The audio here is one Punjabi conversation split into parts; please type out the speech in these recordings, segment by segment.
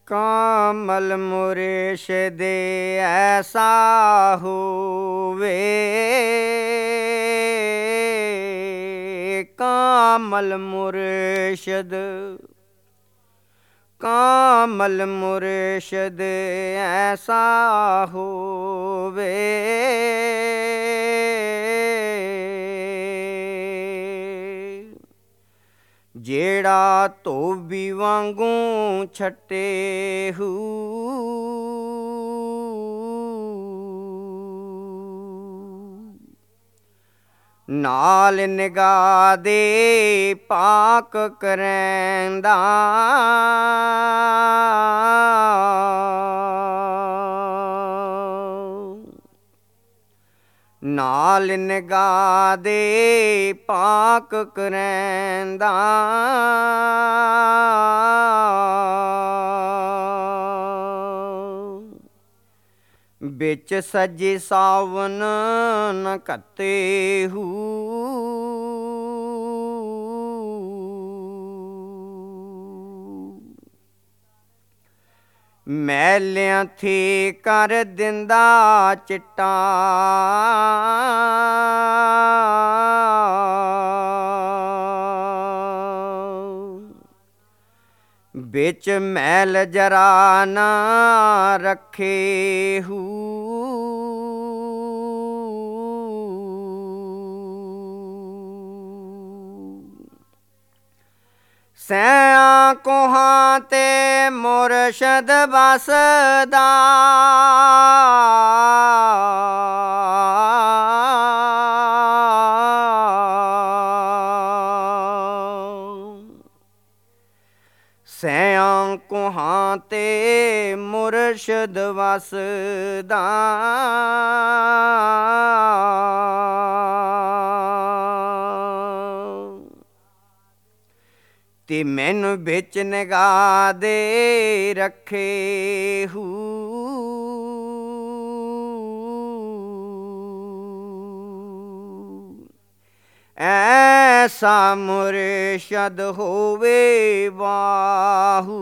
ਕਾਮਲ ਮੁਰਸ਼ਦ ਐਸਾ ਹੋਵੇ, ਕਾਮਲ ਮੁਰਸ਼ਦ, ਕਾਮਲ ਮੁਰਸ਼ਦ ਐਸਾ ਹੋਵੇ, ਜਿਹੜਾ ਧੋਬੀ ਵਾਂਗੂ ਛੱਟੇ ਹੂ, ਨਾਲ ਨਿਗਾਹ ਦੇ ਪਾਕ ਕਰੈਂਦਾ, ਨਾਲ ਨਿਗਾਹ ਦੇ ਪਾਕ ਕਰੈਂਦਾ, ਵਿੱਚ ਸੱਜੇ ਸਾਵਨ ਨ ਘੱਤੇ ਹੂ, ਮੈਲਿਆਂ ਥੇ ਕਰ ਦਿੰਦਾ ਚਿੱਟਾ, ਵਿੱਚ ਮੈਲ ਜਰਾ ਨਾ ਰੱਖੇ ਹੂ, ਸੈਆਂ ਕੋਹਾਂ ਤੇ ਮੁਰਸ਼ਦ ਵਸਦਾ, ਸੈਆਂ ਕੋਹਾਂ ਤੇ ਮੁਰਸ਼ਦ ਵਸਦਾ, ਤੇ ਮੈਨੂੰ ਵਿੱਚ ਨਿਗਾਹ ਦੇ ਰੱਖੇ ਹੂ, ਐਸਾ ਮੁਰਸ਼ਦ ਹੋਵੇ ਵਾਹੂ,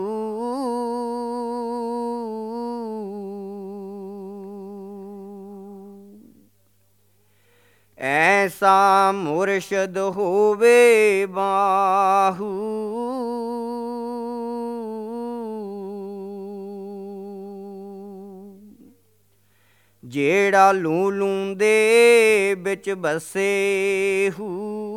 ਐਸਾ ਮੁਰਸ਼ਦ ਹੋਵੇ ਬਾਹੂ, ਜਿਹੜਾ ਲੂੰ ਲੂੰ ਦੇ ਵਿੱਚ ਬਸੇ ਹੂ,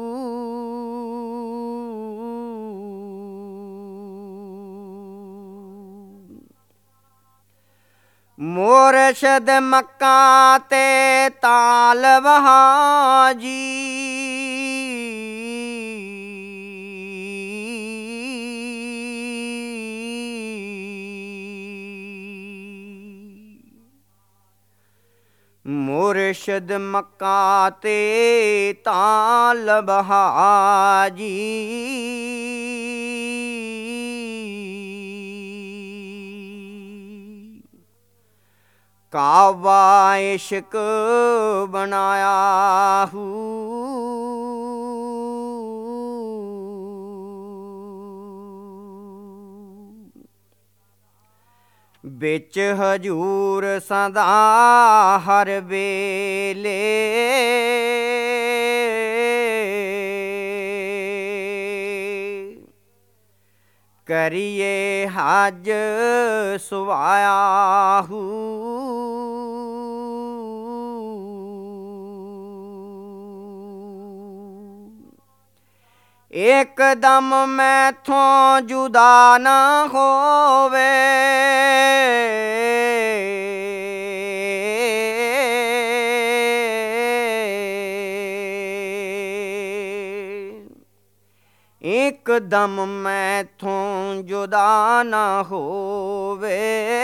ਮੁਰਸ਼ਦ ਮੱਕਾ ਤੇ ਤਾਲਬ ਹਾਜੀ, ਮੁਰਸ਼ਦ ਮੱਕਾ ਤੇ ਤਾਲਬ ਹਾਜੀ, ਕਾਵਾ ਇਸ਼ਕ ਬਣਾਇਆ ਹੂ, ਵਿੱਚ ਹਜੂਰ ਸਦਾ ਹਰ ਵੇਲੇ, ਕਰੀਏ ਹਜ ਸੁਵਾਇਆ ਹੂ, ਇੱਕਦਮ ਮੈਥੋਂ ਜੁਦਾ ਨਾ ਹੋਵੇ, ਇੱਕਦਮ ਮੈਥੋਂ ਜੁਦਾ ਨਾ ਹੋਵੇ,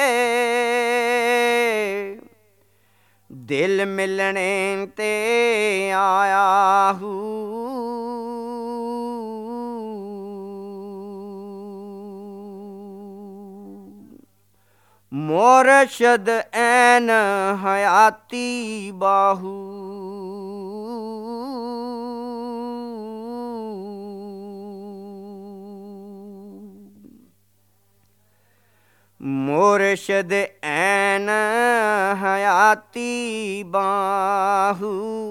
ਦਿਲ ਮਿਲਣੇ ਤੇ ਆਇਆ ਹੂ, ਮੁਰਸ਼ਦ ਐਨ ਹਯਾਤੀ ਬਾਹੂ, ਮੁਰਸ਼ਦ ਐਨ ਹਯਾਤੀ ਬਾਹੂ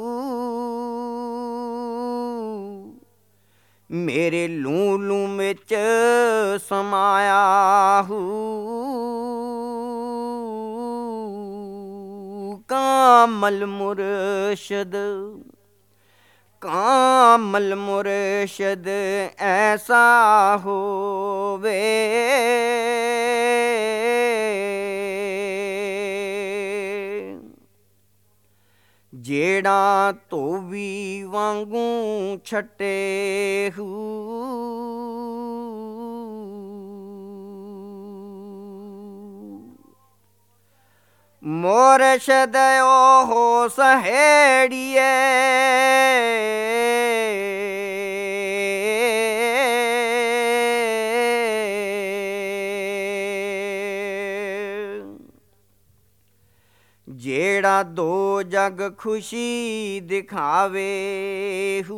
ਮੇਰੇ ਲੂੰ ਲੂੰ ਵਿੱਚ ਸਮਾਇਆ ਹੂ ਕਾਮਲ ਮੁਰਸ਼ਦ ਕਾਮਲ ਮੁਰਸ਼ਦ ਐਸਾ ਹੋਵੇ ਜਿਹੜਾ ਧੋਵੀ ਵਾਂਗੂ ਛੱਟੇ ਹੂ ਮੁਰਸ਼ਦ ਉਹ ਸਹੇੜੀਏ ਜਿਹੜਾ ਦੋ ਜਗ ਖੁਸ਼ੀ ਦਿਖਾਵੇ ਹੂ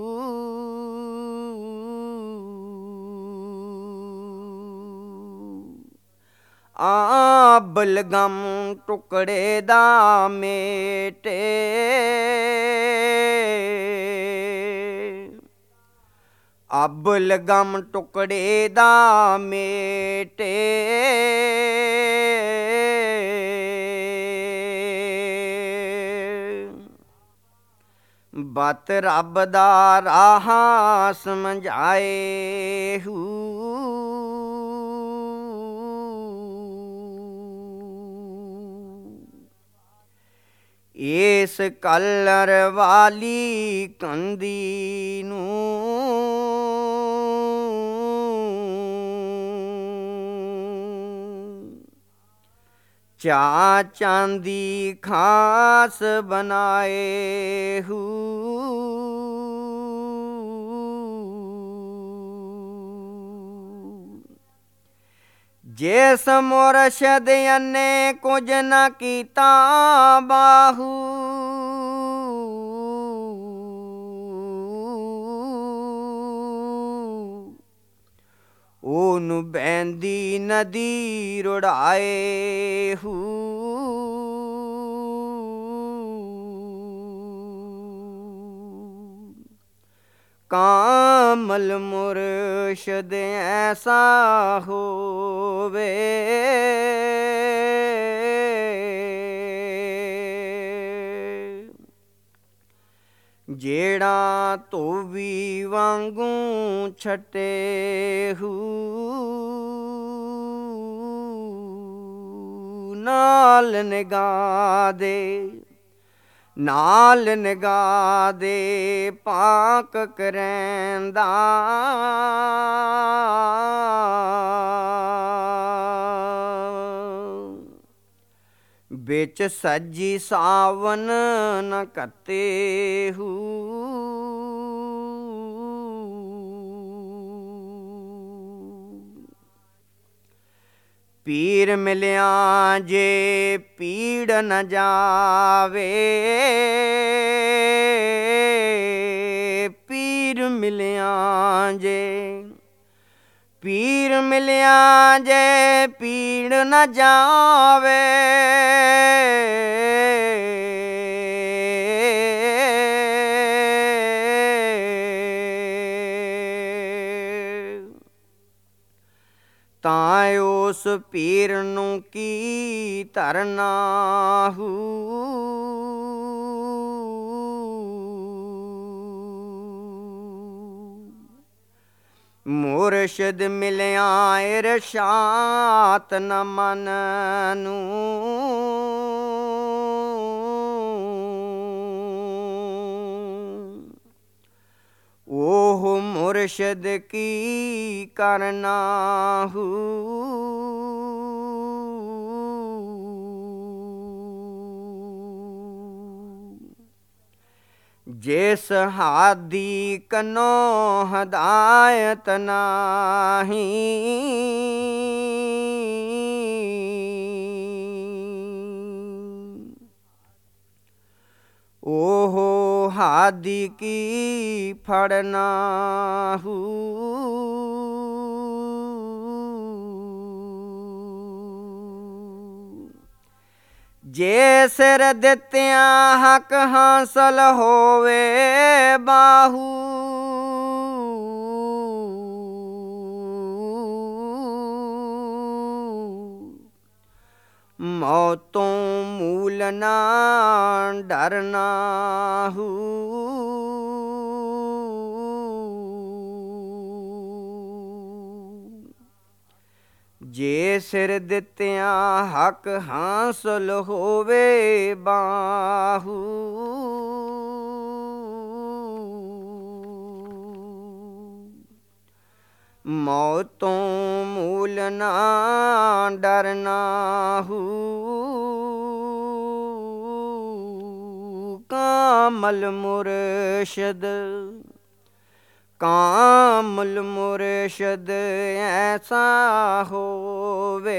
ਆ ਬਲਗਮ ਟੁਕੜੇ ਦਾ ਮੇਟੇ ਅਬਲਗਮ ਟੁਕੜੇ ਦਾ ਮੇਟੇ ਬਤ ਰੱਬ ਦਾ ਰਾਹ ਸਮਝਾਏ ਹੂ ਇਸ ਕਲਰ ਵਾਲੀ ਕੰਦੀ ਨੂੰ ਚਾ ਚਾਂਦੀ ਖਾਸ ਬਣਾਏ ਹੂ ਜਿਸ ਮੁਰਸ਼ਦ ਨੇ ਕੁਝ ਨਾ ਕੀਤਾ ਬਾਹੂ ਉਹਨੂੰ ਬਹਿੰਦੀ ਨਦੀ ਰੁੜਾਏ ਹੂ ਕਾਮਲ ਮੁਰਸ਼ਦ ਐਸਾ ਹੋਵੇ ਜਿਹੜਾ ਧੋਵੀ ਵਾਂਗੂ ਛੱਟੇ ਹੂ ਨਾਲ ਨਿਗਾਹ ਦੇ ਨਾਲ ਨਿਗਾਹ ਦੇ ਪਾਕ ਕਰੈਂਦਾ ਵਿੱਚ ਸੱਜੀ ਸਾਵਨ ਨ ਕੱਤੇ ਹੂ ਪੀਰ ਮਿਲਿਆ ਜੇ ਪੀੜ ਨ ਜਾਵੇ ਪੀਰ ਮਿਲਿਆ ਜੇ ਪੀਰ ਮਿਲਿਆ ਜੇ ਪੀੜ ਨ ਜਾਵੇ ਤਾਂ ਉਸ ਪੀਰ ਨੂੰ ਕੀ ਧਰਨਾ ਹੂ ਮੁਰਸ਼ਦ ਮਿਲਿਆ ਇਰਸ਼ਾਦ ਨ ਮਨ ਨੂੰ ਉਹ ਮੁਰਸ਼ਦ ਕੀ ਕਰਨਾ ਹੂ ਜਿਸ ਹਾਦੀ ਕਨੋ ਹਦਾਇਤ ਨਾਹੀ ਉਹ ਹਾਦੀ ਕੀ ਫੜਨਾ ਹੂ ਜੇ ਸਿਰ ਦਿੱਤਿਆਂ ਹੱਕ ਹਾਸਲ ਹੋਵੇ ਬਾਹੂ, ਮੌਤੋਂ ਮੂਲ ਨਾ ਡਰਨਾ ਹੂ। ਜੇ ਸਿਰ ਦਿੱਤਿਆਂ ਹੱਕ ਹਾਸਲ ਹੋਵੇ ਬਾਹੂ, ਮੌਤੋਂ ਮੂਲ ਨਾ ਡਰਨਾ ਹੂ। ਕਾਮਲ ਮੁਰਸ਼ਦ ਕਾਮਲ ਮੁਰਸ਼ਦ ਐਸਾ ਹੋਵੇ,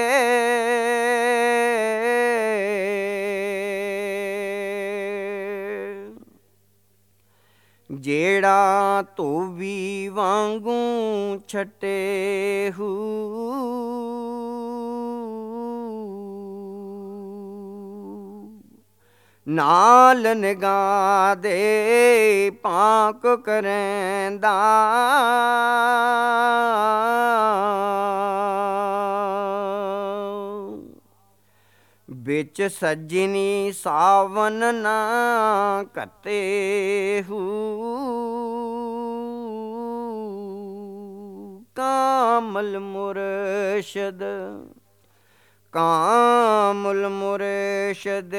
ਜਿਹੜਾ ਧੋਬੀ ਵਾਂਗੂ ਛਟੇ ਹੂ। ਨਾਲ ਨਿਗਾਹ ਦੇ ਪਾਕ ਕਰੈਂਦਾ, ਵਿੱਚ ਸੱਜਣੀ ਸਾਵਨ ਨਾ ਘਤੇ ਹੂ। ਕਾਮਲ ਮੁਰਸ਼ਦ ਕਾਮਲ ਮੁਰਸ਼ਦ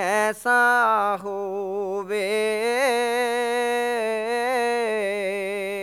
ਐਸਾ ਹੋਵੇ,